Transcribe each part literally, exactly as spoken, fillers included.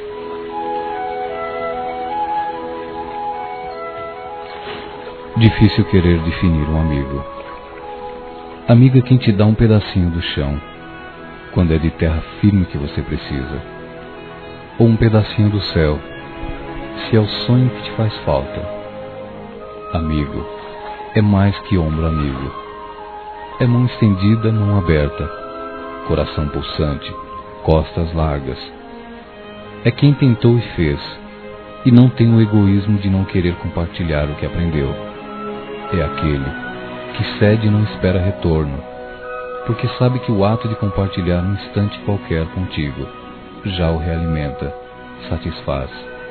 Difícil querer definir um amigo. Amigo é quem te dá um pedacinho do chão, quando é de terra firme que você precisa, ou um pedacinho do céu, se é o sonho que te faz falta. Amigo é mais que ombro amigo. É mão estendida, mão aberta, coração pulsante, costas largas. É quem tentou e fez, e não tem o egoísmo de não querer compartilhar o que aprendeu. É aquele que cede e não espera retorno, porque sabe que o ato de compartilhar um instante qualquer contigo já o realimenta, satisfaz.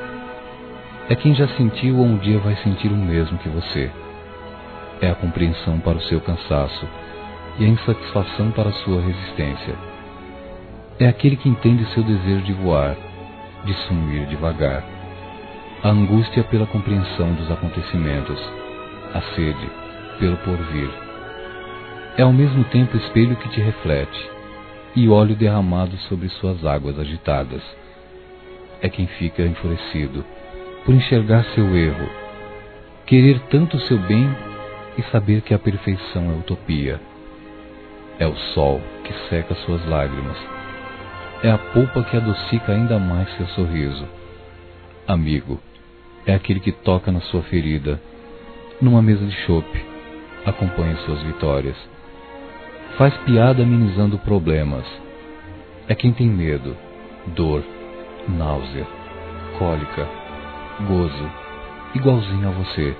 É quem já sentiu ou um dia vai sentir o mesmo que você. É a compreensão para o seu cansaço e a insatisfação para a sua resistência. É aquele que entende seu desejo de voar, de sumir devagar, a angústia pela compreensão dos acontecimentos, a sede pelo porvir. É ao mesmo tempo espelho que te reflete e óleo derramado sobre suas águas agitadas. É quem fica enfurecido por enxergar seu erro, querer tanto o seu bem e saber que a perfeição é utopia. É o sol que seca suas lágrimas. É a polpa que adocica ainda mais seu sorriso. Amigo é aquele que toca na sua ferida, numa mesa de chope, acompanha suas vitórias. Faz piada amenizando problemas. É quem tem medo, dor, náusea, cólica, gozo, igualzinho a você.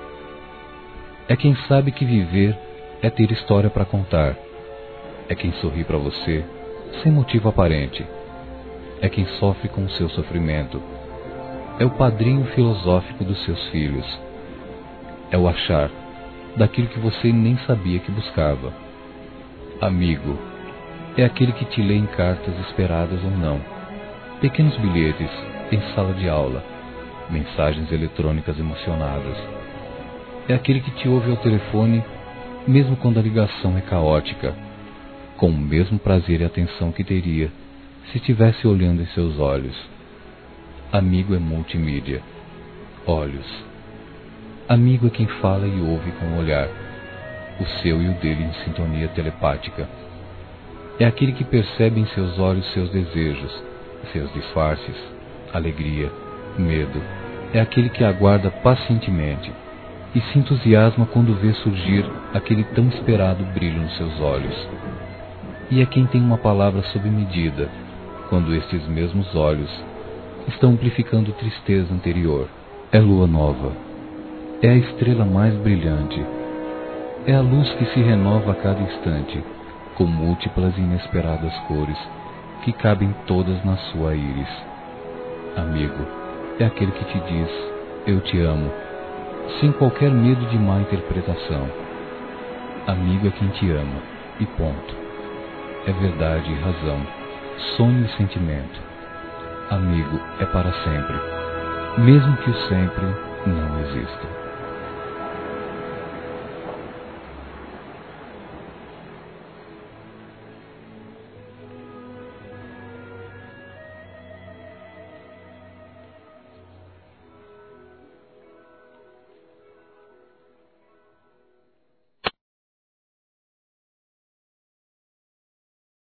É quem sabe que viver é ter história para contar. É quem sorri para você sem motivo aparente. É quem sofre com o seu sofrimento. É o padrinho filosófico dos seus filhos. É o achar daquilo que você nem sabia que buscava. Amigo é aquele que te lê em cartas esperadas ou não, pequenos bilhetes em sala de aula, mensagens eletrônicas emocionadas. É aquele que te ouve ao telefone, mesmo quando a ligação é caótica, com o mesmo prazer e atenção que teria se estivesse olhando em seus olhos. Amigo é multimídia. Olhos. Amigo é quem fala e ouve com o olhar, o seu e o dele em sintonia telepática. É aquele que percebe em seus olhos seus desejos, seus disfarces, alegria, medo. É aquele que aguarda pacientemente e se entusiasma quando vê surgir aquele tão esperado brilho nos seus olhos. E é quem tem uma palavra sob medida, quando estes mesmos olhos estão amplificando tristeza anterior. É lua nova. É a estrela mais brilhante. É a luz que se renova a cada instante, com múltiplas e inesperadas cores, que cabem todas na sua íris. Amigo é aquele que te diz, eu te amo, sem qualquer medo de má interpretação. Amigo é quem te ama, e ponto. É verdade e razão, sonho e sentimento. Amigo é para sempre, mesmo que o sempre não exista.